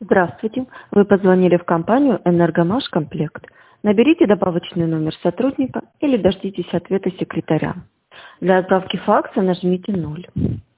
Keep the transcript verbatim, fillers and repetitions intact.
Здравствуйте. Вы позвонили в компанию «Энергомаш Комплект». Наберите добавочный номер сотрудника или дождитесь ответа секретаря. Для отправки факса нажмите ноль.